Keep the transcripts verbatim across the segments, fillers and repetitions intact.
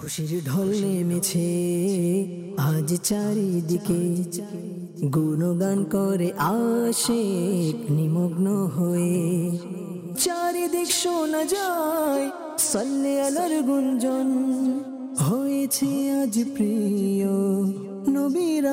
খুশির ঢল নেমেছে আজ চারিদিকে, গুণগান করে আশিক নিমগ্ন হয়ে। চারিদিক শোনা যায় সাল্লে আলার গুঞ্জন, হয়েছে আজ প্রিয় নবীর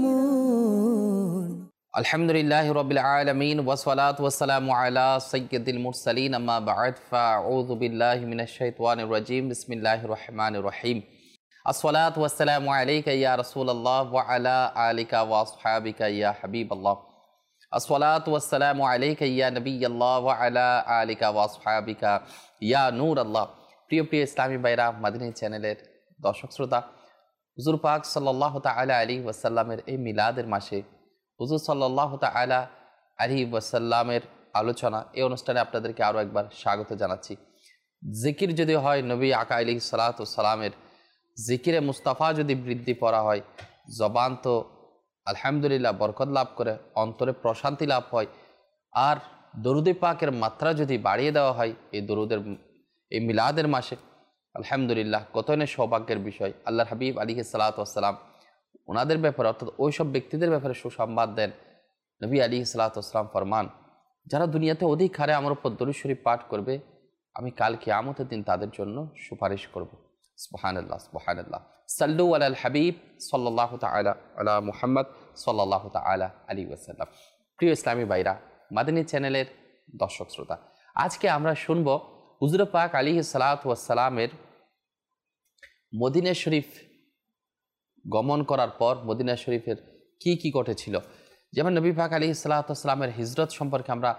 আগমন। আলহামদুলিল্লাহি রাব্বিল আলামিন ওয়াসসালাতু ওয়াসসালামু আলা সাইয়্যিদিল মুরসালিন, আম্মা বা'দ, ফাআউযু বিল্লাহি মিনাশ শাইতানির রাজীম। বিসমিল্লাহির রহমানির রহিম। আসসালাতু ওয়াসসালামু আলাইকা ইয়া রাসূলুল্লাহ ওয়া আলা আলিকা ওয়া আসহাবিকা ইয়া হাবিবাল্লাহ। আসসালাতু ওয়াসসালামু আলাইকা ইয়া নবিয়াল্লাহ ওয়া আলা আলিকা ওয়া আসহাবিকা ইয়া নূরাল্লাহ। প্রিয় প্রিয় ইসলামী ভাইরা, মাদিনী চ্যানেলের দর্শক শ্রোতা, হুজুর পাক সাল্লাল্লাহু তাআলা আলাইহি ওয়াসাল্লামের এই মিলাদের মাসে হুজুর সাল্লাল্লাহু তাআলা আলাইহি ওয়াসাল্লামের আলোচনা, এই অনুষ্ঠানে আপনাদেরকে আরও একবার স্বাগত জানাচ্ছি। জিকির যদি হয় নবী আকা আলাইহিস সালাতু ওয়াস সালামের জিকিরে মুস্তাফা যদি বৃদ্ধি করা হয়, জবান তো আলহামদুলিল্লাহ বরকত লাভ করে, অন্তরে প্রশান্তি লাভ হয়। আর দরুদে পাকের মাত্রা যদি বাড়িয়ে দেওয়া হয় এই দরুদের এই মিলাদের মাসে, আলহামদুলিল্লাহ কতই না সৌভাগ্যের বিষয়। আল্লাহর হাবিব আলাইহিস সালাতু ওয়াস সালাম ওনাদের ব্যাপারে, অর্থাৎ ওই সব ব্যক্তিদের ব্যাপারে সুসংবাদ দেন। নবী আলাইহিস সালাতু ওয়াস সালাম ফরমান, যারা দুনিয়াতে অধিক হারে আমার উপর দরুদ শরীফ পাঠ করবে, আমি কাল কিয়ামতের দিন তাদের জন্য সুপারিশ করব। সুবহানাল্লাহ, সুবহানাল্লাহ। সাল্লু আলাল হাবিব সাল্লাল্লাহু তাআলা আলা মুহাম্মদ সাল্লাল্লাহু তাআলা আলাইহি ওয়াসাল্লাম। প্রিয় ইসলামী ভাইরা, মাদিনী চ্যানেলের দর্শক শ্রোতা, আজকে আমরা শুনব হুজুর পাক আলাইহিস সালাতু ওয়াস সালামের মদিনা শরীফ গমন করার পর মদিনা শরীফের কি কি ঘটেছিল। যেমন নবী পাক আলাইহিস সালাতু ওয়াস সালামের হিজরত সম্পর্কে আমরা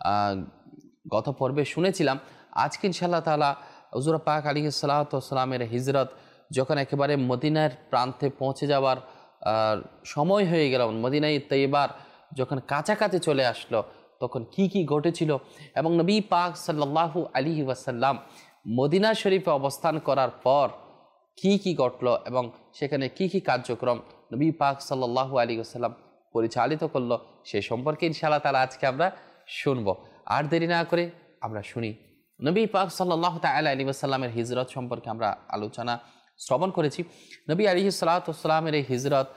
গত পর্বে শুনেছিলাম। আজকে ইনশাআল্লাহ তাআলা হুজুর পাক আলাইহিস সালাতু ওয়াস সালামের হিজরত যখন একেবারে মদিনার প্রান্তে পৌঁছে যাওয়ার সময় হয়ে গেল, মদিনায় তৈয়বার যখন কাছাকাছি চলে আসলো, তখন কি কি ঘটেছিল এবং নবী পাক সাল্লাল্লাহু আলাইহি ওয়াসাল্লাম মদিনা শরীফে অবস্থান করার পর কি কি ঘটলো এবং সেখানে কি কি কার্যক্রম নবী পাক সাল্লাল্লাহু আলাইহি ওয়াসাল্লাম পরিচালিত করলো, সে সম্পর্কে ইনশাআল্লাহ তাআলা আজকে আমরা শুনবো। আর দেরি না করে আমরা শুনি নবী পাক সাল্লাল্লাহু তাআলা আলাইহি ওয়াসাল্লামের হিজরত সম্পর্কে আমরা আলোচনা শ্রবণ করেছি। নবী আলাইহিস সালাতু ওয়াস সালামের এই হিজরত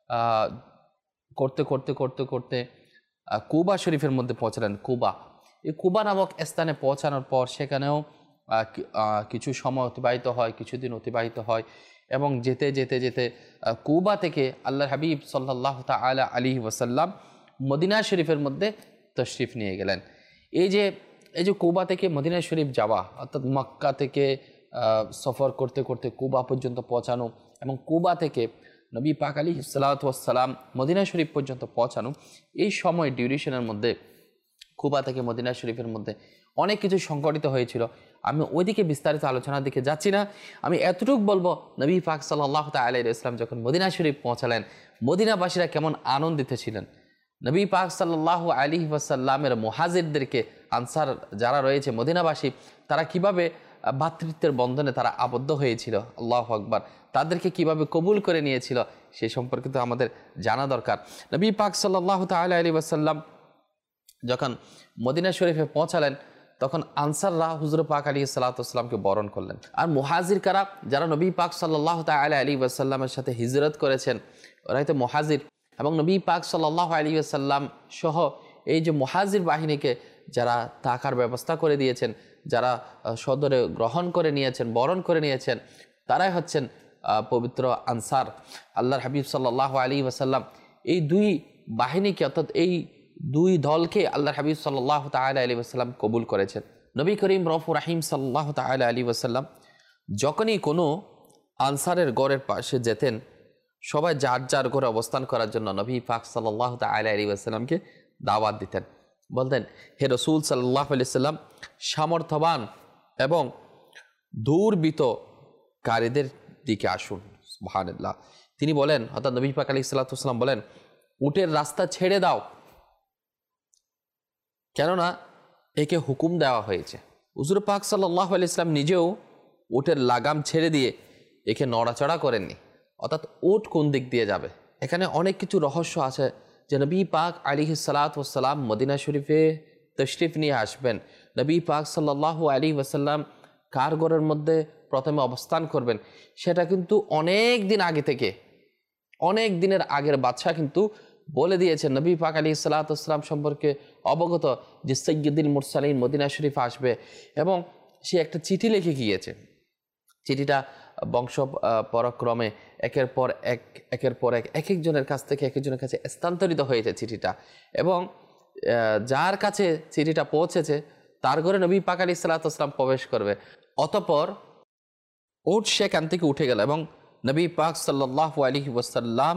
করতে করতে করতে করতে কুবা শরীফের মধ্যে পৌঁছলেন। কুবা, এই কুবা নামক স্থানে পৌঁছানোর পর সেখানেও কিছু সময় অতিবাহিত হয়, কিছুদিন অতিবাহিত হয় এবং যেতে যেতে যেতে কুবা থেকে আল্লাহর হাবিব সাল্লাল্লাহু তাআলা আলাইহি ওয়াসাল্লাম মদিনা শরীফের মধ্যে তশরিফ নিয়ে গেলেন। এই যে এই যে কুবা থেকে মদিনা শরীফ যাওয়া, অর্থাৎ মক্কা থেকে সফর করতে করতে কুবা পর্যন্ত পৌঁছানো এবং কুবা থেকে নবী পাক আলাইহিস সালাতু ওয়াস সালাম মদিনা শরীফ পর্যন্ত পৌঁছানো, এই সময় ডিউরেশনের মধ্যে কুবা থেকে মদিনা শরীফের মধ্যে অনেক কিছু সংঘটিত হয়েছিল। আমি ওইদিকে বিস্তারিত আলোচনার দিকে যাচ্ছি না, আমি এতটুকু বলবো নবী পাক সাল্লাল্লাহু তাআলা আলাইহি ওয়াসাল্লাম যখন মদিনা শরীফ পৌঁছালেন, মদিনাবাসীরা কেমন আনন্দিত ছিলেন। নবী পাক সাল্লাল্লাহু আলাইহি ওয়াসাল্লামের মুহাজিরদেরকে, আনসার যারা রয়েছে মদিনাবাসী, তারা কিভাবে ভাতৃত্বের বন্ধনে তারা আবদ্ধ হয়েছিল, আল্লাহু আকবার, তাদেরকে কিভাবে কবুল করে নিয়েছিল সে সম্পর্কে তো আমাদের জানা দরকার। নবী পাক সাল্লাল্লাহু তাআলা আলাইহি ওয়াসাল্লাম যখন মদিনা শরীফে পৌঁছালেন, তখন আনসাররা হুজুর পাক আলাইহিস সালাতু ওয়াস সালামকে বরণ করলেন। আর মুহাজির কারা, যারা নবী পাক সাল্লাল্লাহু তাআলা আলাইহি ওয়াসাল্লামের সাথে হিজরত করেছেন, ওরাই তো মুহাজির। এবং নবী পাক সাল্লাল্লাহু আলাইহি ওয়াসাল্লাম সহ এই যে মুহাজির বাহিনীকে যারা থাকার ব্যবস্থা করে দিয়েছেন, যারা সদরে গ্রহণ করে নিয়েছেন, বরণ করে নিয়েছেন, তারাই হচ্ছেন পবিত্র আনসার। আল্লাহর হাবিব সাল্লাল্লাহু আলাইহি ওয়াসাল্লাম এই দুই বাহিনীকে, অর্থাৎ এই দুই দলকে আল্লাহর হাবিব সাল্লাল্লাহু তাআলা আলাইহি ওয়াসাল্লাম কবুল করেছেন। নবী করিম রউফুর রহিম সাল্লাল্লাহু তাআলা আলাইহি ওয়াসাল্লাম যখনই কোনো আনসারের গড়ের পাশে যেতেন, সবাই যার যার ঘরে অবস্থান করার জন্য নবী পাক সাল্লাল্লাহু তাআলা আলাইহি ওয়াসাল্লামকে দাওয়াত দিতেন। বলতেন, হে রাসূল সাল্লাল্লাহু আলাইহি ওয়াসাল্লাম, সামর্থ্যবান এবং দুর্বৃত্তকারীদের দিকে আসুন। সুবহানাল্লাহ। তিনি বলেন, অর্থাৎ নবী পাক আলাইহিস সালাতু ওয়াস সালাম বলেন, উটের রাস্তা ছেড়ে দাও, কেননা একে হুকুম দেওয়া হয়েছে। হুজুর পাক সাল্লাল্লাহু আলাইহি ওয়াসাল্লাম নিজেও উটের লাগাম ছেড়ে দিয়ে একে নড়াচড়া করেননি, অর্থাৎ উট কোন দিক দিয়ে যাবে। এখানে অনেক কিছু রহস্য আছে যে নবী পাক আলাইহিস সালাতু ওয়াস সালাম মদিনা শরীফে তশরিফ নিয়ে আসবেন, নবী পাক সাল্লাল্লাহু আলাইহি ওয়াসাল্লাম কার ঘরের মধ্যে প্রথমে অবস্থান করবেন, সেটা কিন্তু অনেক দিন আগে থেকে, অনেক দিনের আগের বাদশাহ কিন্তু বলে দিয়েছেন। নবী পাক আলাইহিস সালাতু ওয়াস সালাম সম্পর্কে অবগত যে সাইয়্যিদুল মুরসালিন মদিনা শরীফ আসবে, এবং সে একটা চিঠি লিখে গিয়েছে। চিঠিটা বংশ পরক্রমে একের পর এক একের পর এক এক একজনের কাছ থেকে এক একজনের কাছে স্থানান্তরিত হয়েছে চিঠিটা, এবং যার কাছে চিঠিটা পৌঁছেছে তার ঘরে নবী পাক আলাইহিস সালাতু ওয়াস সালাম প্রবেশ করবে। অতঃপর উট সেখান থেকে উঠে গেল, এবং নবী পাক সাল্লাল্লাহু আলাইহি ওয়াসাল্লাম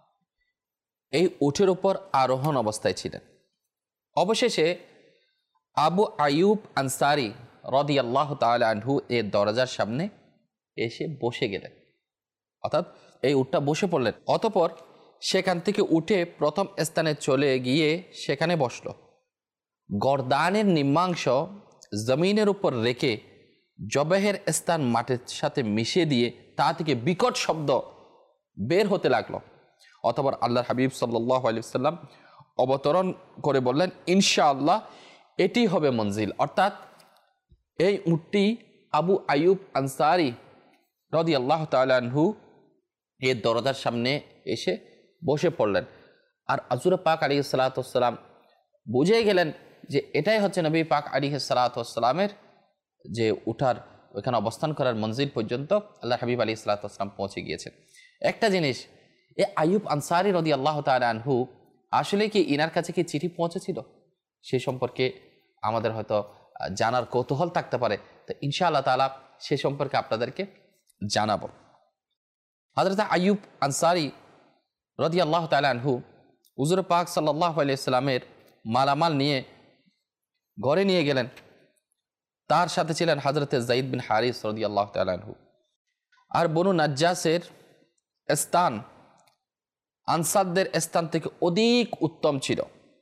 এই উটের উপর আরোহণ অবস্থায় ছিলেন। অবশেষে আবু আইয়ুব আনসারি রাদিয়াল্লাহু তাআলা আনহু এর দরজার সামনে এসে বসে গেলেন, অর্থাৎ এই উটটা বসে পড়লেন। অতঃপর সেখান থেকে উঠে প্রথম স্থানে চলে গিয়ে সেখানে বসল। গর্দানের নিম্নাংশ জমিনের উপর রেখে জবেহের স্থান মাটির সাথে মিশিয়ে দিয়ে তা থেকে বিকট শব্দ বের হতে লাগলো। অতঃপর আল্লাহর হাবিব সাল্লাল্লাহু আলাইহি ওয়াসাল্লাম অবতরণ করে বললেন, ইনশাআল্লাহ এটি হবে মঞ্জিল। অর্থাৎ এই উটটি আবু আইয়ুব আনসারি রাদিয়াল্লাহু তাআলা আনহু এর দরজার সামনে এসে বসে পড়লেন। আর হুজুর পাক আলাইহিস সালাতু ওয়াস সালাম বুঝে গেলেন যে এটাই হচ্ছে নবী পাক আলাইহিস সালাতু ওয়াস সালামের যে উঠার, ওইখানে অবস্থান করার মঞ্জিল পর্যন্ত আল্লাহ হাবিব আলাইহিস সালাতু ওয়াস সালাম পৌঁছে গিয়েছেন। একটা জিনিস, এ আইয়ুব আনসারি রাদিয়াল্লাহু তাআলা আনহু আসলে কি ইনার কাছে কি চিঠি পৌঁছেছিল সে সম্পর্কে আমাদের হয়তো জানার কৌতূহল থাকতে পারে। তো ইনশাআল্লাহ তাআলা সে সম্পর্কে আপনাদেরকে জানাবো। হযরত আইয়ুব আনসারি রাদিয়াল্লাহু তাআলা আনহু হুজুর পাক সাল্লাল্লাহু আলাইহি ওয়াসাল্লামের মালামাল নিয়ে ঘরে নিয়ে গেলেন। তার সাথে ছিলেন হযরত যায়েদ বিন হারিস রাদিয়াল্লাহু তাআলা আনহু। আর বনু নাজ্জাসের স্থান আনসারদের স্থান থেকে অধিক উত্তম ছিল।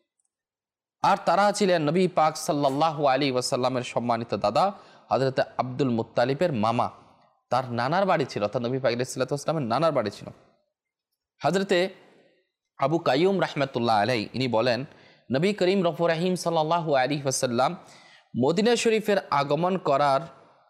আর তারা ছিলেন নবী পাক সাল্লাল্লাহু আলাইহি ওয়াসাল্লামের সম্মানিত দাদা হযরত আব্দুল মুত্তালিবের মামা, তার নানার বাড়ি ছিল, অর্থাৎ নবী পাক আলাইহিস সালাতু ওয়াস সালামের নানার বাড়ি ছিল। হযরতে আবু কাইয়ুম রাহমাতুল্লাহ আলাইহি ইনি বলেন, নবী করিম রফুর রহিম সাল্লাল্লাহু আলাইহি ওয়াসাল্লাম মদিনা শরীফের আগমন করার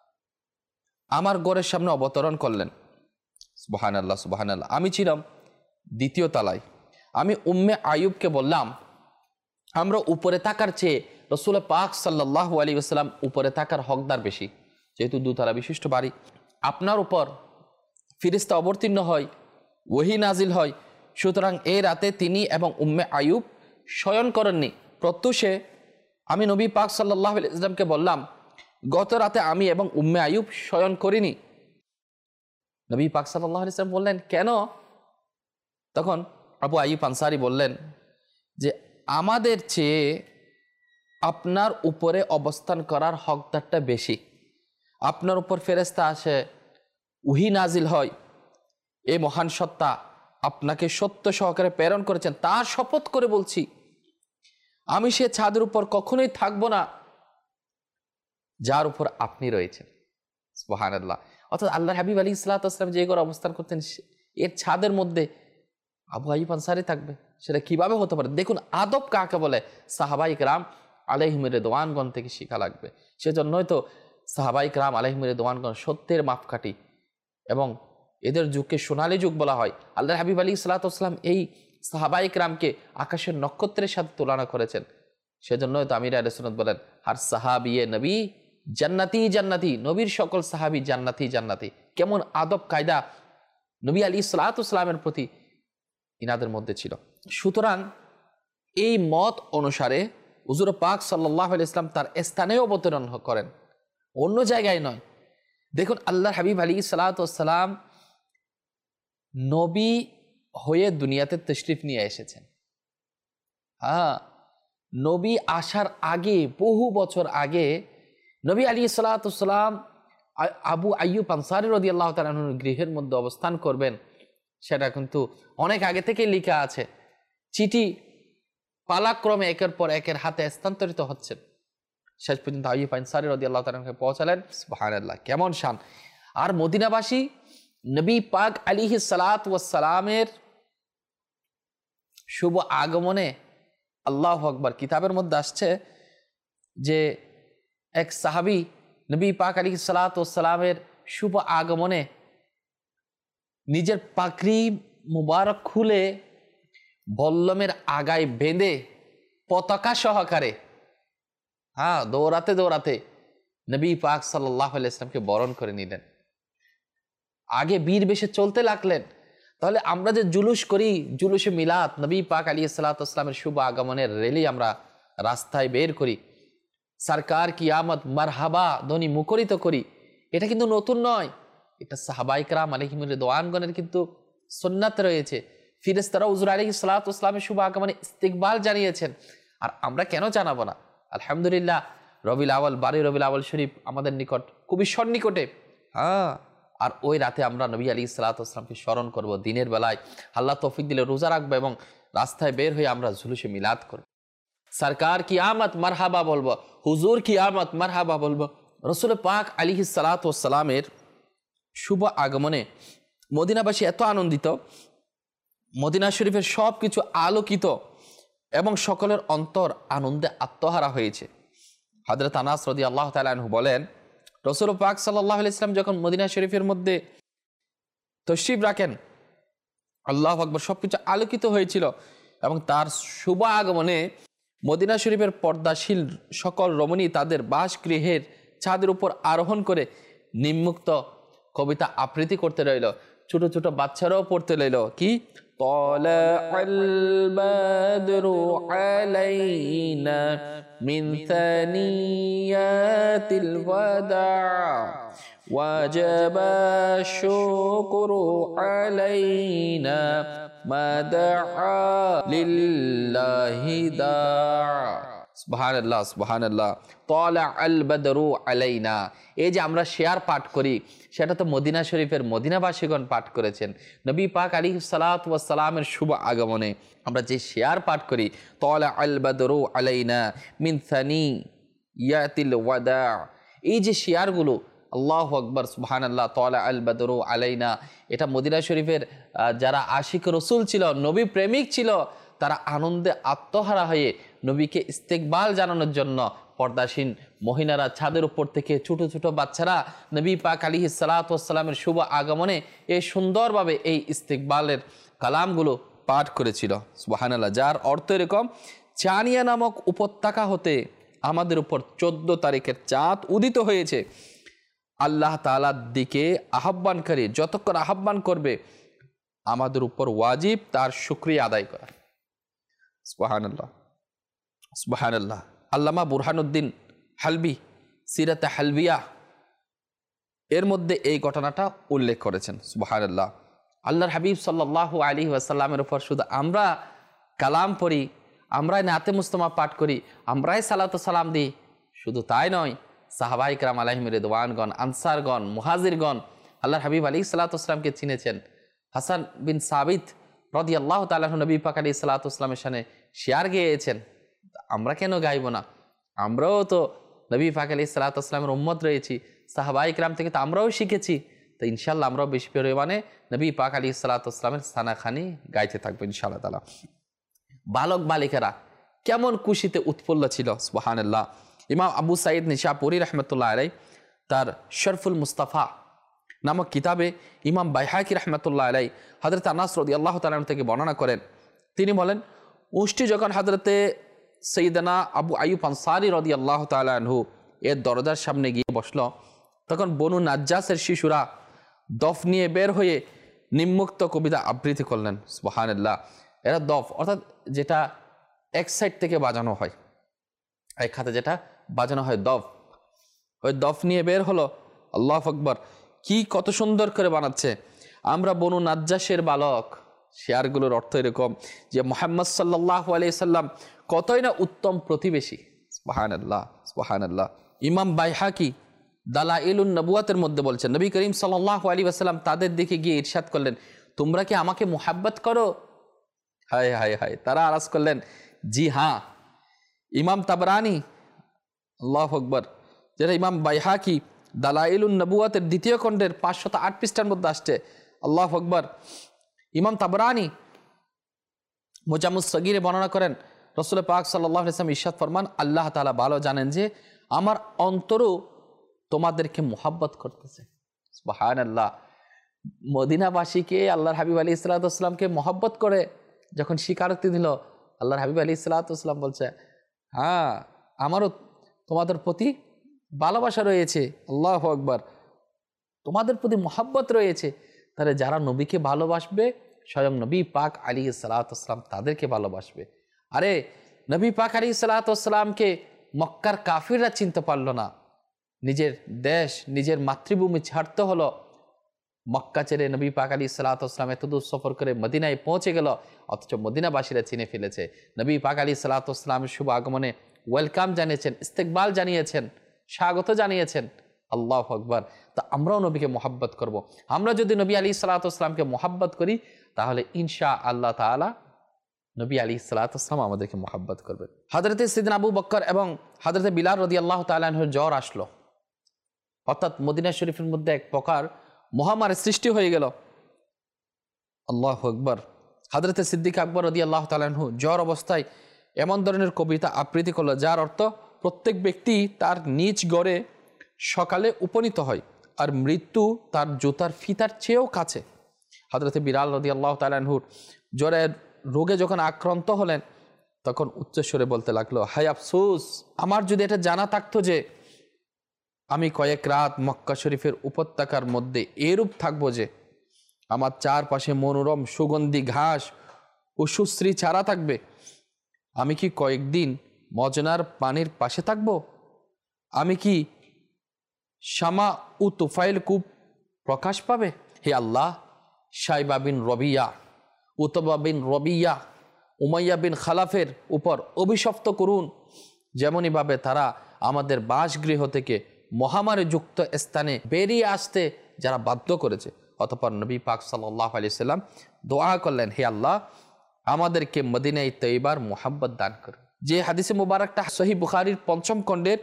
আমার ঘরের সামনে অবতরণ করলেন। সুবহানাল্লাহ সুবহানাল্লাহ। আমি ছিলাম দ্বিতীয় তলায়। আমি উম্মে আইয়ুবকে বললাম, আমরা উপরে থাকার চেয়ে রাসূল পাক সাল্লাল্লাহু আলাইহি ওয়াসাল্লাম উপরে থাকার হকদার বেশি, যেহেতু দুতলা বিশিষ্ট বাড়ি। আপনার উপর ফেরেশতা অবতীর্ণ হয়, ওহী নাজিল হয়, সুতরাং এই রাতে তিনি এবং উম্মে আইয়ুব শয়ন করেননি। প্রত্যুষে আমি নবী পাক সাল্লাল্লাহু আলাইহি ওয়াসাল্লামকে বললাম, গত রাতে আমি এবং উম্মে আইয়ুব শয়ন করিনি। নবী পাক সাল্লাল্লাহু আলাইহি ওয়াসাল্লাম বললেন, কেন? তখন আবু আইয়ুব আনসারি বললেন যে আমাদের চেয়ে আপনার উপরে অবস্থান করার হকদারটা বেশি। আপনার উপর ফেরেশতা আসে, ওহী নাজিল হয়, এই মহান সত্তা আপনাকে সত্য সহকারে প্রেরণ করেছেন, তার শপথ করে বলছি আমি সে ছাদের উপর কখনোই থাকবো না যার উপর আপনি রয়েছেন। সুবহানাল্লাহ। অর্থাৎ আল্লাহর হাবিব আলাইহিস সালাতু ওয়াস সালাম যে ঘরে অবস্থান করতেন এর ছাদের মধ্যে আবু আইয়ুব আনসারি থাকবে, সেটা কিভাবে হতে পারে? দেখুন আদব কাকে বলে সাহাবায়ে কেরাম আলাইহিম রিদওয়ানগণ থেকে শিখা লাগবে। সেজন্যই তো সাহাবায়ে কেরাম আলাইহিম রিদওয়ানগণ সত্যের মাপকাঠি, এবং এদের যুগকে সোনালী যুগ বলা হয়। আল্লাহর হাবিব আলাইহিস সালাতু ওয়াস সালাম এই সাহাবায়ে কেরামকে আকাশের নক্ষত্রের সাথে তুলনা করেছেন। সেজন্যই তো আমির আহলে সুন্নাত বলেন, হার সাহাবিয়ে নবী জান্নাতি জান্নাতি, নবীর সকল সাহাবী জান্নাতি জান্নাতি। কেমন আদব কায়দা নবী আলাইহিস সালাতু ওয়াস সালামের প্রতি ইনাদের মধ্যে ছিল। সুতরাং এই মত অনুসারে হুজুর পাক সাল্লাল্লাহু আলাইহি ওয়াসাল্লাম তার স্থানে অবতরণ করেন, অন্য জায়গায় নয়। দেখুন আল্লাহর হাবিব আলাইহিস সালাতু ওয়াস সালাম নবী হয়ে দুনিয়াতে তশরিফ নিয়ে এসেছেন। হ্যাঁ, নবী আসার আগে, বহু বছর আগে নবী আলাইহিস সালাতু ওয়াস সালাম আবু আইয়ুব আনসারী রাদিয়াল্লাহু তাআলা আনহুর গৃহের মধ্যে অবস্থান করবেন, সেটা কিন্তু অনেক আগে থেকে লেখা আছে। চিঠি পালাক্রমে একের পর একের হাতে স্থানান্তরিত হচ্ছে, শেষ পর্যন্ত আইয়ুব আনসারী রাদিয়াল্লাহু তাআলা আনহু পৌঁছালেন। সুবহানাল্লাহ, কেমন শান! আর মদিনাবাসী নবী পাক আলাইহিস সালাতু ওয়াস সালামের শুভ আগমনে আল্লাহু আকবার। কিতাবের মধ্যে আসছে যে এক সাহাবী নবী পাক আলাইহিস সালাতু ওয়াস সালামের শুভ আগমনে নিজের পাকড়ি মুবারক খুলে বল্লমের আগায় বেঁধে পতাকা সহকারে হ্যাঁ দৌড়াতে দৌড়াতে নবী পাক সাল্লাল্লাহু আলাইহি ওয়াসাল্লামকে বরণ করে নিলেন। আগে বীর বেশে চলতে লাগলেন। তাহলে আমরা যে জুলুস করি, জুলুসে মিলাদ, নবী পাক আলাইহিস সালাতু ওয়াস সালামের শুভ আগমনের র্যালি আমরা রাস্তায় বের করি, সরকার কি আমদ মারহাবা ধ্বনি মুখরিত করি, এটা কিন্তু নতুন নয়। এটা সাহাবায়ে কেরাম আলাইহিম রিদওয়ানগণের কিন্তু সুন্নাত রয়েছে। ফেরেশতারা হুজুর আলাইহিস সালাতু ওয়াস সালামের শুভ আগমনে ইস্তিকবাল জানিয়েছেন, আর আমরা কেন জানাবো না? আলহামদুলিল্লাহ, রবিউল আউয়াল, বারোই রবিউল আউয়াল শরীফ আমাদের নিকট খুবই সন্নিকটে। হ্যাঁ, আর ওই রাতে আমরা নবী আলাইহিস সালাতু ওয়াস সালামকে স্মরণ করব। দিনের বেলায় আল্লাহ তৌফিক দিলে রোজা রাখবো এবং রাস্তায় বের হয়ে আমরা জুলুসে মিলাদ করব। সরকার কি আমত মারহাবা বলবো, হুজুর কি আমত মারহাবা বলবো। রাসূল পাক আলাইহিস সালাতু ওয়াস সালামের শুভ আগমনে মদিনাবাসী এত আনন্দিত, মদিনা শরীফের সব কিছু আলোকিত এবং সকলের অন্তর আনন্দে আত্মহারা হয়েছে। হযরত আনাস রাদিয়াল্লাহু তাআলা আনহু বলেন, রাসূল পাক সাল্লাল্লাহু আলাইহি ওয়াসাল্লাম যখন মদিনা শরীফের মধ্যে তশরিফ রাখেন, আল্লাহু আকবার, সবকিছু আলোকিত হয়েছিল এবং তার শুভ আগমনে মদিনা শরীফের পর্দাশীল সকল রমণী তাদের বাসগৃহের ছাদের উপর আরোহণ করে নিম্মুক্ত কবিতা আবৃত্তি করতে রইল। ছোট ছোট বাচ্চারাও পড়তে রইল কি তালাআল বাদরু আলাইনা মিন সানিয়াতিল ওয়াদা ওয়াজাবা শুকরু আলাইনা মা দাআ লিল্লাহি দাআ। সুবহানাল্লাহ, সুবহানাল্লাহ। তালাআল বাদরু আলাইনা, এই যে আমরা শেয়ার পাঠ করি, সেটা তো মদিনা শরীফের মদিনাবাসীগণ পাঠ করেছেন। নবী পাক আলাইহিস সালাতু ওয়াস সালামের শুভ আগমনে আমরা যে শেয়ার পাঠ করি, তালাআল বাদরু আলাইনা মিন সানিয়াতিল ওয়াদা, এই যে শেয়ারগুলো, আল্লাহু আকবার, সুবহানাল্লাহ। তালাআল বাদরু আলাইনা, এটা মদিনা শরীফের যারা আশিক রাসূল ছিল, নবী প্রেমিক ছিল, তারা আনন্দে আত্মহারা হয়ে নবীকে ইস্তেকবাল জানানোর জন্য পর্দাসীন মহিলারা ছাদের উপর থেকে ছোট ছোট বাচ্চারা নবী পাক আলাইহিস সালাতু ওয়াস সালামের শুভ আগমনে এই সুন্দরভাবে এই ইস্তেকবালের কালামগুলো পাঠ করেছিল। সুবহানাল্লাহ। যার অর্থ এরকম, চানিয়া নামক উপত্যকা হতে আমাদের উপর চোদ্দ তারিখের চাঁদ উদিত হয়েছে। আল্লাহ তাআলার দিকে আহ্বানকারী যতক্ষণ আহ্বান করবে, আমাদের উপর ওয়াজিব তার শুকরিয়া আদায় করা। সুবহানাল্লাহ, সুবহানাল্লাহ। আল্লামা বুরহানুদ্দিন হালবি সিরাতে হালবিয়া এর মধ্যে এই ঘটনাটা উল্লেখ করেছেন। সুবহানাল্লাহ। আল্লাহর হাবিব সাল্লাল্লাহু আলাইহি ওয়াসাল্লামের উপর শুধু আমরা কালাম পড়ি, আমরাই নাতে মুস্তফা পাঠ করি, আমরাই সালাতু সালাম দিই, শুধু তাই নয়, সাহাবায়ে কেরাম আলাইহিম রিদওয়ানগণ, আনসারগণ, মুহাজিরগণ আল্লাহর হাবিব আলাইহিস সালাতু ওয়াসসালামকে চিনেছেন। হাসান বিন সাবিত রাদিয়াল্লাহু তাআলা আনহু নবী পাক আলাইহিস সালাতু ওয়াসসালামের শানে শেয়ার গেয়েছেন। আমরা কেন গাইব না? আমরাও তো নবী পাক আলাইহিস সালাতু ওয়াসসালামের উম্মত রয়েছি, সাহাবায়ে কেরাম থেকে তো আমরাও শিখেছি। তো ইনশাআল্লাহ আমরাও বেশি পরিমাণে নবী পাক আলাইহিস সালাতু ওয়াসসালামের সানাখানি গাইতে থাকবো ইনশাআল্লাহ তাআলা। বালক বালিকারা কেমন খুশিতে উৎফুল্ল ছিল। সুবহানাল্লাহ। ইমাম আবু সাঈদ নিশাপুরী রাহমাতুল্লাহ আলাইহি তার শরফুল মুস্তাফা নামক কিতাবে ইমাম বাইহাকি রাহমাতুল্লাহ আলাইহি হযরত আনাস রাদিয়াল্লাহু তাআলা থেকে বর্ণনা করেন। তিনি বলেন, উষ্টি যখন হযরতে সাইয়েদনা আবু আইয়ুব আনসারী রাদিয়াল্লাহু তাআলা আনহু এর দরজার সামনে গিয়ে বসলো, তখন বনু নাজ্জাসের শিশুরা দফ নিয়ে বের হয়ে নিম্মুক্ত কবিতা আবৃত্তি করলেন। সুবহানাল্লাহ। এরা দফ অর্থাৎ যেটা এক সাইড থেকে বাজানো হয়, এক হাতে যেটা বাজানো হয় দফ, ওই দফ নিয়ে বের হলো। আল্লাহু আকবার, কি কত সুন্দর করে বানাচ্ছে। আমরা বনু নাজ্জাসের বালক। শেয়ারগুলোর অর্থ এরকম যে মুহাম্মদ সাল্লাল্লাহু আলাইহি সাল্লাম কতই না উত্তম প্রতিবেশী। সুবহানাল্লাহ, সুবহানাল্লাহ। ইমাম বাইহাকি দালাইলুন নবুয়াতের মধ্যে বলছেন, নবী করিম সাল্লাল্লাহু আলাইহি ওয়াসাল্লাম তাদের দিকে গিয়ে ইরশাদ করলেন, তোমরা কি আমাকে মুহাব্বত করো? হায় হায় হায়, তারা আরাজ করলেন, জি হ্যাঁ। ইমাম তাবরানি, আল্লাহু আকবার, যেটা ইমাম বাইহাকি দালাইলুন নবুয়াতের দ্বিতীয় খণ্ডের পাঁচশত আট পৃষ্ঠার মধ্যে আসছে। আল্লাহু আকবার। ইমাম তাবরানি মুজাম্মুস সগীরে বর্ণনা করেন, রাসূল পাক সাল্লাল্লাহু আলাইহি ওয়াসাল্লাম ইরশাদ ফরমান, আল্লাহ তাআলা ভালো জানেন যে আমার অন্তরও তোমাদেরকে মুহাব্বত করতেছে। সুবহানাল্লাহ। মদিনাবাসীকে আল্লাহর হাবিব আলাইহিস সালাতু ওয়াস সালামকে মহব্বত করে যখন স্বীকারোক্তি দিল, আল্লাহর হাবিব আলাইহিস সালাতু ওয়াস সালাম বলছে, হ্যাঁ আমারও তোমাদের প্রতি ভালোবাসা রয়েছে, আল্লাহু আকবার, তোমাদের প্রতি মহব্বত রয়েছে। তাহলে যারা নবীকে ভালোবাসবে, স্বয়ং নবী পাক আলাইহিস সালাতু ওয়াস সালাম তাদেরকে ভালোবাসবে। আরে নবী পাক আলাইহিস সালাতু ওয়াস সালামকে মক্কার কাফিররা চিনতে পারলো না, নিজের দেশ নিজের মাতৃভূমি ছাড়তে হলো, মক্কা ছেড়ে নবী পাক আলাইহিস সালাতু ওয়াস সালাম এতদূর সফর করে মদিনায় পৌঁছে গেল, অথচ মদিনাবাসীরা চিনে ফেলেছে। নবী পাক আলাইহিস সালাতু ওয়াস সালামের শুভ আগমনে ওয়েলকাম জানিয়েছেন, ইস্তেকবাল জানিয়েছেন, স্বাগত জানিয়েছেন। আল্লাহু আকবার। তা আমরাও নবীকে মহব্বত করব। আমরা যদি নবী আলাইহিস সালাতু ওয়াস সালামকে মহব্বত করি, তাহলে ইনশা আল্লাহ তাআলা নবী আলাইহিস সালাতু ওয়াস সালাম আমাদেরকে মহব্বত করবে। হযরতে সিদ্দিনা আবু বকর এবং হযরতে বিলাল রাদিয়াল্লাহু তাআলা আনহুর জ্বর আসলো, অর্থাৎ মদিনা শরীফের মধ্যে এক প্রকার মহামারী সৃষ্টি হয়ে গেল। আল্লাহু আকবার। হযরতে সিদ্দিক আকবর রাদিয়াল্লাহু তাআলা আনহু জ্বর অবস্থায় এমন ধরনের কবিতা আবৃত্তি করলো, যার অর্থ প্রত্যেক ব্যক্তি তার নিজ গড়ে সকালে উপনীত হয়, আর মৃত্যু তার জুতার ফিতার চেয়েও কাছে। হযরতে বিলাল রাদিয়াল্লাহু তাআলা আনহুর জ্বরের রোগে যখন আক্রান্ত হলেন, তখন উচ্চস্বরে বলতে লাগলো, হায় আফসোস, আমার যদি এটা জানা থাকতো যে আমি কয়েক রাত মক্কা শরীফের উপত্যকার মধ্যে এরূপ থাকবো যে আমার চারপাশে মনোরম সুগন্ধি ঘাস ও সুশ্রী চারা থাকবে, আমি কি কয়েকদিন মজনার পানির পাশে থাকবো? আমি কি শামা ও তুফাইল কূপ প্রকাশ পাবে? হে Allah, Shaiba bin Rabia, Utba bin Rabia, Umayya bin খালাফের উপর অভিশপ্ত করুন, যেমনইভাবে তারা আমাদের বাসগৃহ থেকে মহামারী যুক্ত স্থানে বেরিয়ে আসতে যারা বাধ্য করেছে। অতঃপর নবী পাক সাল্লাল্লাহু আলাইহি সাল্লাম দোয়া করলেন, হে আল্লাহ, আমাদেরকে মদিনায়ে তৈয়বার মুহাব্বত দান করুন। যে হাদিসে মুবারকটা সহিহ বুখারীর পঞ্চম খণ্ডের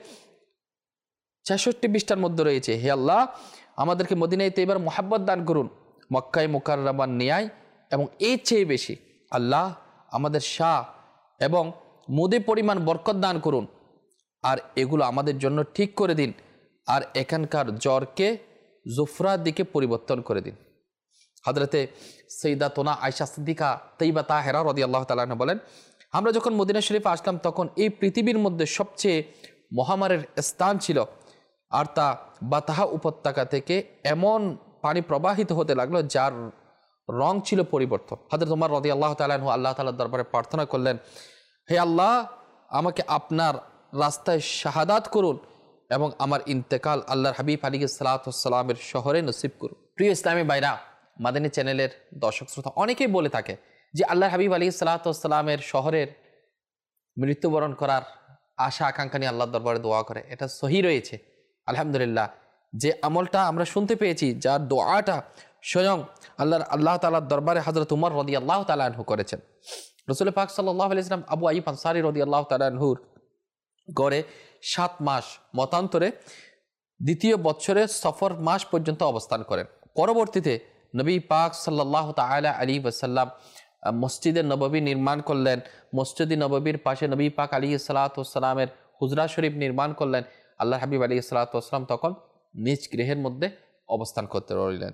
ছেষট্টি পৃষ্ঠার মধ্যে রয়েছে, হে আল্লাহ, আমাদেরকে মদিনায়ে তৈয়বার মুহাব্বত দান করুন, মক্কায়ে মুকাররমার ন্যায় এবং এর চেয়ে বেশি। আল্লাহ, আমাদের শাহ এবং মুদে পরিমাণ বরকত দান করুন, আর এগুলো আমাদের জন্য ঠিক করে দিন, আর এখানকার জ্বরকে জুফরার দিকে পরিবর্তন করে দিন। হযরতে সাইয়্যিদাতুনা আয়েশা সিদ্দিকা তৈয়বা তাহেরা রাদিয়াল্লাহু তাআলা আনহা বলেন, আমরা যখন মদিনা শরীফে আসলাম, তখন এই পৃথিবীর মধ্যে সবচেয়ে মহামারীর স্থান ছিল, আর তা বাতাহা উপত্যকা থেকে এমন পানি প্রবাহিত হতে লাগলো যার রং ছিল পরিবর্তন। হযরত ওমর রাদিয়াল্লাহু তাআলা আনহু আল্লাহ তাআলার দরবারে প্রার্থনা করলেন, হে আল্লাহ, আমাকে আপনার রাস্তায় শাহাদাত করুন এবং আমার ইন্তেকাল আল্লাহর হাবিব আলাইহিস সালাতু ওয়াস সালামের শহরে নসিব করুন। প্রিয় ইসলামী ভাইরা, মাদানী চ্যানেলের দর্শক শ্রোতা অনেকেই বলে থাকে যে আল্লাহর হাবিব আলাইহিস সালাতু ওয়াস সালামের শহরের মৃত্যুবরণ করার আশা আকাঙ্ক্ষা নিয়ে আল্লাহর দরবারে দোয়া করে। এটা সহি রয়েছে। আলহামদুলিল্লাহ, যে আমলটা আমরা শুনতে পেয়েছি, যার দোয়াটা স্বয়ং আল্লাহর আল্লাহ তাআলার দরবারে হযরত উমর রাদিয়াল্লাহু তাআলা আনহু করেছেন। রাসূল পাক সাল্লাল্লাহু আলাইহি ওয়াসাল্লাম আবু আইয়ুব আনসারী রাদিয়াল্লাহু তাআলা আনহুর গড়ে সাত মাস মতান্তরে দ্বিতীয় বছরে সফর মাস পর্যন্ত অবস্থান করেন। পরবর্তীতে নবী পাক সাল্লাল্লাহু তাআলা আলাইহি ওয়াসাল্লাম মসজিদে নববী নির্মাণ করলেন। মসজিদে নববীর পাশে নবী পাক আলাইহিস সালাতু ওয়াস সালামের হুজরা শরীফ নির্মাণ করলেন। আল্লাহর হাবিব আলাইহিস সালাতু ওয়াস সালাম তখন নিজ গৃহের মধ্যে অবস্থান করতে রইলেন।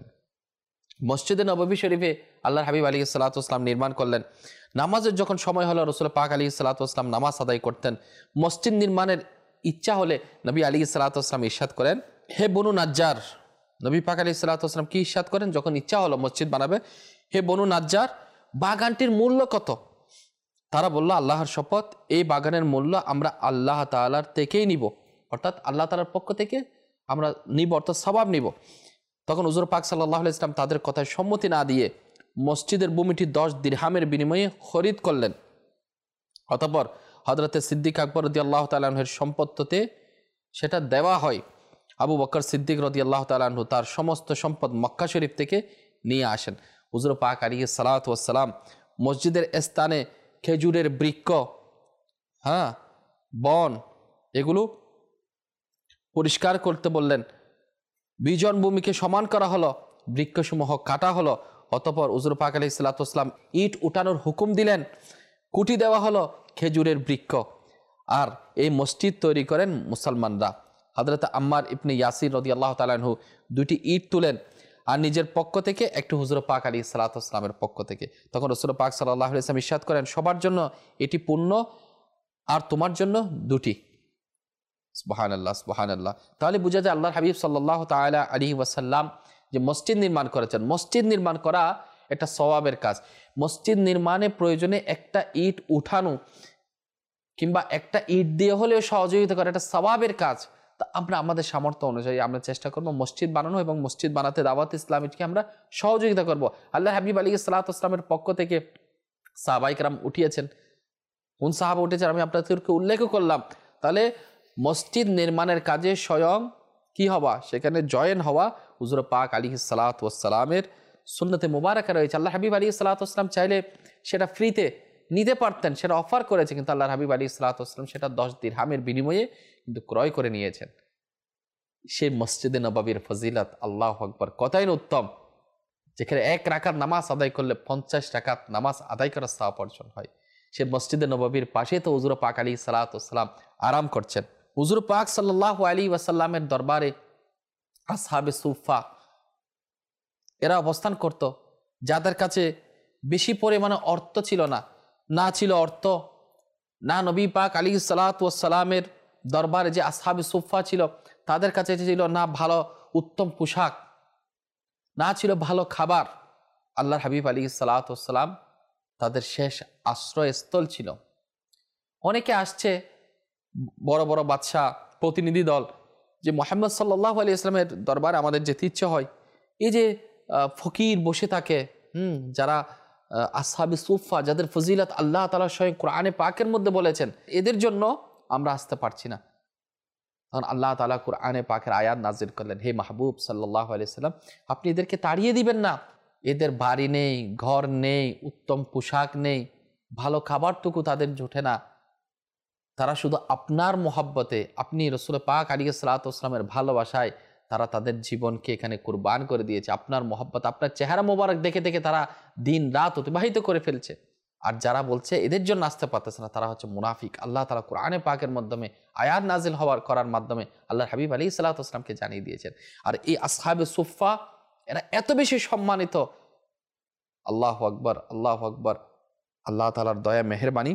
মসজিদে নববী শরীফে আল্লাহর হাবিব আলাইহিস সালাতু ওয়াস সালাম নির্মাণ করলেন। নামাজের যখন সময় হলো, রাসূল পাক আলাইহিস সালাতু ওয়াস সালাম নামাজ আদায় করতেন। মসজিদ নির্মাণের ইচ্ছা হলে নবী আলাইহিস সালাতু ওয়াস সালাম ইরশাদ করেন, হে বনু নাজ্জার, নবী পাক আলাইহিস সালাতু ওয়াস সালাম কি ইরশাদ করেন যখন ইচ্ছা হলো মসজিদ বানাবে, হে বনু নাজ্জার, বাগানটির মূল্য কত? তারা বলল, আল্লাহর শপথ, এই বাগানের মূল্য আমরা আল্লাহ তাআলার থেকেই নিব, অর্থাৎ আল্লাহ তাআলার পক্ষ থেকে আমরা নিব, অর্থাৎ সওয়াব নিব। তখন হুজুর পাক সাল্লাল্লাহু আলাইহি ওয়াসাল্লাম তাদের কথায় সম্মতি না দিয়ে মসজিদের ভূমিটি দশ দিরহামের বিনিময়ে খরিদ করলেন। অতঃপর হযরতে সিদ্দিক আকবর রাদিয়াল্লাহু তাআলা আনহুর সম্পত্তিতে সেটা দেওয়া হয়। আবু বকর সিদ্দিক রাদিয়াল্লাহু তাআলা আনহু তার সমস্ত সম্পদ মক্কা শরীফ থেকে নিয়ে আসেন। হুজুর পাক আলাইহিস সালাতু ওয়াস সালাম মসজিদের স্থানে খেজুরের বৃক্ষ, হ্যাঁ বন, এগুলো পরিষ্কার করতে বললেন। বিজন ভূমিকে সমান করা হলো, বৃক্ষসমূহ কাটা হলো। অতঃপর হুজুর পাক আলাইহিস সালাতু ওয়াস সালাম ইট উঠানোর হুকুম দিলেন, কুটি দেওয়া হলো খেজুরের বৃক্ষ। আর এই মসজিদ তৈরি করেন মুসলমানরা। হযরত আম্মার ইবনে ইয়াসির রাদিয়াল্লাহু তাআলা আনহু দুটি ইট তুলেন, আর নিজের পক্ষ থেকে একটু হুজুর পাক আলাইহিস সালাতু ওয়াস সালামের পক্ষ থেকে। তখন রাসূল পাক সাল্লাল্লাহু আলাইহি ওয়াসাল্লাম ইরশাদ করেন, সবার জন্য এটি পূর্ণ আর তোমার জন্য দুটি। সুবহানাল্লাহ, সুবহানাল্লাহ। তাহলে বোঝা যায় আল্লাহর হাবিব সাল্লাল্লাহু তাআলা আলাইহি ওয়াসাল্লাম যে মসজিদ নির্মাণ করেছেন, মসজিদ নির্মাণ করা একটা সওয়াবের কাজ। মসজিদ নির্মাণে প্রয়োজনে একটা ইট উঠানো কিংবা একটা ইট দিয়ে হলেও সহযোগিতা করা একটা সওয়াবের কাজ। তা আমরা আমাদের সামর্থ্য অনুযায়ী আমরা চেষ্টা করব মসজিদ বানানো এবং মসজিদ বানাতে দাওয়াত ইসলামীকে আমরা সহযোগিতা করব। আল্লাহ হাবিব আলাইহিস সালাতু ওয়াস সালামের পক্ষ থেকে সাহাবায়ে কেরাম উঠিয়েছেন, কোন সাহাবা উঠেছেন আমি আপনাদেরকে উল্লেখ করলাম। তাহলে মসজিদ নির্মাণের কাজে স্বয়ং কি হওয়া, সেখানে জয়েন হওয়া হুজুর পাক আলাইহিস সালাতু ওয়াস সালামের সুন্নতে মুবারাকা রয়েছে। আল্লাহ হাবিব আলাইহিস সালাতু ওয়াস সালাম চাইলে সেটা ফ্রিতে নিতে পারতেন, সেটা অফার করেছে, কিন্তু আল্লাহর হাবিব আলাইহিস সালাতু ওয়াস সালাম সেটা দশ দিরহামের বিনিময়ে কিন্তু ক্রয় করে নিয়েছেন। সেই মসজিদে নববীর ফজিলত আল্লাহু আকবার, কতই না উত্তম, যেখানে এক রাকাত নামাজ আদায় করলে পঞ্চাশ রাকাত নামাজ আদায় করার সওয়াব অর্জন হয়। সে মসজিদে নববীর পাশে তো হুজুর পাক আলাইহিস সালাতু ওয়াস সালাম আরাম করছেন। হুজুর পাক সাল্লাল্লাহু আলাইহি ওয়াসাল্লামের দরবারে আসহাবে সুফা এরা অবস্থান করত, যাদের কাছে বেশি পরিমাণে অর্থ ছিল না, না ছিল অর্থ, না নবী পাক আলাইহিস সালাতু ওয়াস সালামের দরবারে যে আসহাবে সুফা ছিল তাদের কাছে ছিল না ভালো উত্তম পোশাক, না ছিল ভালো খাবার। আল্লাহর হাবিব আলাইহিস সালাতু ওয়াস সালাম তাদের শেষ আশ্রয়স্থল ছিল। অনেকে আসছে, বড় বড় বাদশাহ প্রতিনিধি দল, যে মুহাম্মদ সাল্লাল্লাহু আলাইহি ওয়াসাল্লামের দরবারে আমাদের যেতে ইচ্ছে হয়। এই যে ফকির বসে থাকে, হুম যারা আসহাবে সুফা, যাদের ফজিলত আল্লাহ তাআলা স্বয়ং কোরআনে পাকের মধ্যে বলেছেন, এদের জন্য আমরা আসতে পারছি না। তখন আল্লাহ তাআলা কোরআনে পাকের আয়াত নাজিল করলেন, হে মাহবুব সাল্লাল্লাহু আলাইহি ওয়াসাল্লাম, আপনি এদেরকে তাড়িয়ে দিবেন না। এদের বাড়ি নেই, ঘর নেই, উত্তম পোশাক নেই, ভালো খাবারটুকু তাদের জোটে না। তারা শুধু আপনার মোহাব্বতে, আপনি রসুল পাক আলাইহিস সালাতু ওয়াস সালামের ভালোবাসায় তারা তাদের জীবনকে এখানে কুরবান করে দিয়েছে। আপনার মোহাব্বত, আপনার চেহারা মোবারক দেখে দেখে তারা দিন রাত অতিবাহিত করে ফেলছে। আর যারা বলছে এদের জন্য আসতে পারতেছে না, তারা হচ্ছে মুনাফিক। আল্লাহ তাআলা কোরআনে পাকের মাধ্যমে আয়াত নাজিল হওয়ার করার মাধ্যমে আল্লাহর হাবিব আলাইহিস সালাতু ওয়াস সালামকে জানিয়ে দিয়েছেন। আর এই আসহাবে সুফা এরা এত বেশি সম্মানিত, আল্লাহু আকবার, আল্লাহু আকবার, আল্লাহ তাআলার দয়া মেহেরবানি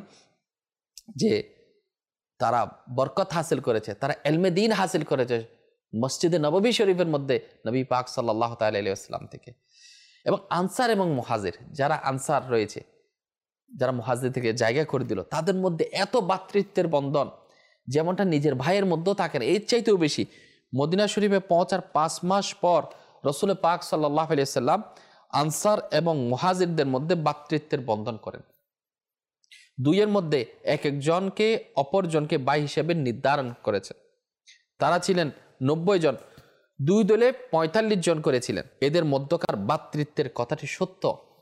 যে তারা বরকত হাসিল করেছে, তারা ইলমে দ্বীন হাসিল করেছে মসজিদে নববী শরীফের মধ্যে নবী পাক সাল্লাল্লাহু তাআলা আলাইহি ওয়াসাল্লাম থেকে। এবং আনসার এবং মুহাজির, যারা আনসার রয়েছে, যারা মুহাজির থেকে জায়গা করে দিল, তাদের মধ্যে এত ভ্রাতৃত্বের বন্ধন যেমনটা নিজের ভাইয়ের মধ্যেও থাকে না, এর চাইতেও বেশি। মদিনা শরীফে পৌঁছার পাঁচ মাস পর রসুল পাক সাল্লাল্লাহু আলাইহি ওয়াসাল্লাম আনসার এবং মুহাজিরদের মধ্যে ভ্রাতৃত্বের বন্ধন করেন। দুইয়ের মধ্যে এক একজনকে অপরজনকে ভাই হিসেবে নির্ধারণ করেছেন। তারা ছিলেন নব্বই জন, দুই দলে পঁয়তাল্লিশ জন করেছিলেন। এদের মধ্যকার ভ্রাতৃত্বের কথাটি সত্য।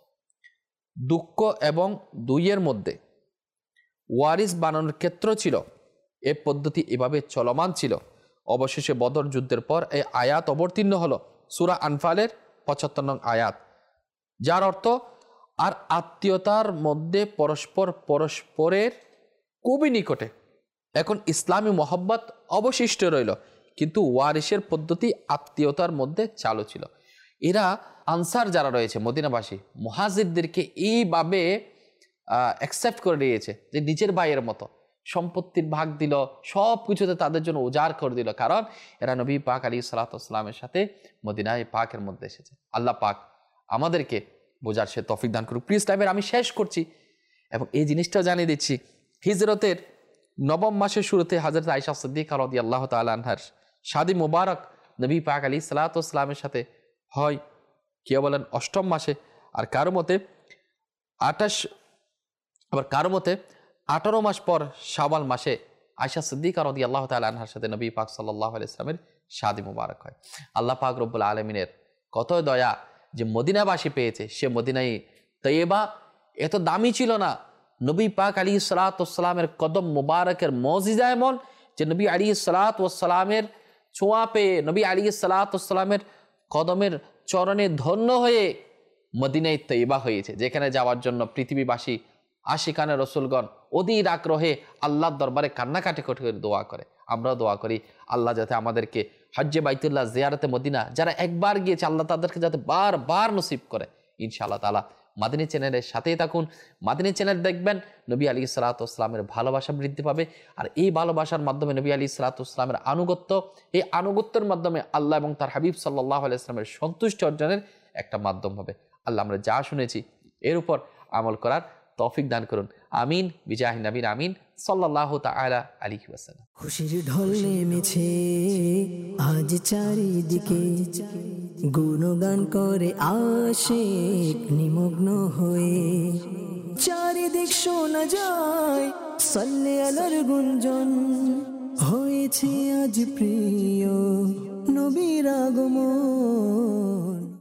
দুঃখ এবং দুইয়ের মধ্যে ওয়ারিস বানানোর ক্ষেত্র ছিল। এ পদ্ধতি এভাবে চলমান ছিল। অবশেষে বদর যুদ্ধের পর এই আয়াত অবতীর্ণ হলো, সূরা আনফালের পঁচাত্তর নং আয়াত, যার অর্থ আর আত্মীয়তার মধ্যে পরস্পর পরস্পরের খুবই নিকটে। এখন ইসলামী মহব্বত অবশিষ্ট রইল, কিন্তু ওয়ারিসের পদ্ধতি আত্মীয়তার মধ্যে চালু ছিল। এরা আনসার যারা রয়েছে মদিনাবাসী, মুহাজিরদেরকে এইভাবে অ্যাকসেপ্ট করে নিয়েছে যে নিজের ভাইয়ের মতো, সম্পত্তির ভাগ দিল, সব কিছুতে তাদের জন্য উজাড় করে দিল, কারণ এরা নবী পাক আলাইহিস সালাতু ওয়াস সালামের সাথে মদিনায় পাকের মধ্যে এসেছে। আল্লাহ পাক আমাদেরকে বোঝার সে তৌফিক দান করুক। প্রিয় ইসলামের আমি শেষ করছি এবং এই জিনিসটাও জানিয়ে দিচ্ছি, হিজরতের নবম মাসের শুরুতে হযরত আয়েশা সিদ্দিকা রাদিয়াল্লাহু তাআলা আনহার শাদী মুবারক নবী পাক আলাইহিস সালাতু ওয়াস সালামের সাথে হয়, কেউ বলেন অষ্টম মাসে, আর কারো মতে আঠাশ, আবার কারো মতে আঠারো মাস পর শাওয়াল মাসে আয়েশা সিদ্দিকা রাদিয়াল্লাহু তাআলা আনহার সাথে নবী পাক সাল্লাল্লাহু আলাইহি ওয়াসাল্লামের শাদী মুবারক হয়। আল্লাহ পাক রব্বুল আলামিনের কত দয়া যে মদিনাবাসী পেয়েছে। সে মদিনাই তৈয়বা এত দামি ছিল না, নবী পাক আলাইহিস সালাতু ওয়াস সালামের কদম মুবারকের মুজিজা এমন যে নবী আলাইহিস সালাতু ওয়াস সালামের ছোঁয়া পেয়ে, নবী আলাইহিস সালাতু ওয়াস সালামের কদমের চরণে ধন্য হয়ে মদিনায় তৈয়বা হয়েছে, যেখানে যাওয়ার জন্য পৃথিবীবাসী আশিকানে রসুলগণ অধীর আগ্রহে আল্লাহর দরবারে কান্নাকাটি করে দোয়া করে। আমরাও দোয়া করি আল্লাহ যাতে আমাদেরকে হজ্জে বাইতুল্লাহ জিয়ারতে মদিনা যারা একবার গিয়েছে আল্লাহ তাদেরকে যাতে বারবার নসিব করে ইনশাআল্লাহ তাআলা। মাদিনী চ্যানেলের সাথেই থাকুন, মাদিনী চ্যানেল দেখবেন, নবী আলী সাল্লাল্লাহু আলাইহি ওয়াসাল্লামের ভালোবাসা বৃদ্ধি পাবে। আর এই ভালোবাসার মাধ্যমে নবী আলী সাল্লাল্লাহু আলাইহি ওয়াসাল্লামের আনুগত্য, এই আনুগত্যের মাধ্যমে আল্লাহ এবং তার হাবিব সাল্লাল্লাহু আলাইহি ওয়াসাল্লামের সন্তুষ্টি অর্জনের একটা মাধ্যম হবে। আল্লাহ আমরা যা শুনেছি এর উপর আমল করার তৌফিক দান করুন, আমিন বিজাহি নবীন আমিন সাল্লাল্লাহু তাআলা আলাইহি ওয়াসাল্লাম। খুশির ঢল নেমেছে আজ চারিদিকে, গুণগান করে আশিক নিমগ্ন হয়ে, চারিদিক শোনা যায় সাল্লে আলার গুঞ্জন, হয়েছে আজ প্রিয় নবীর আগমন।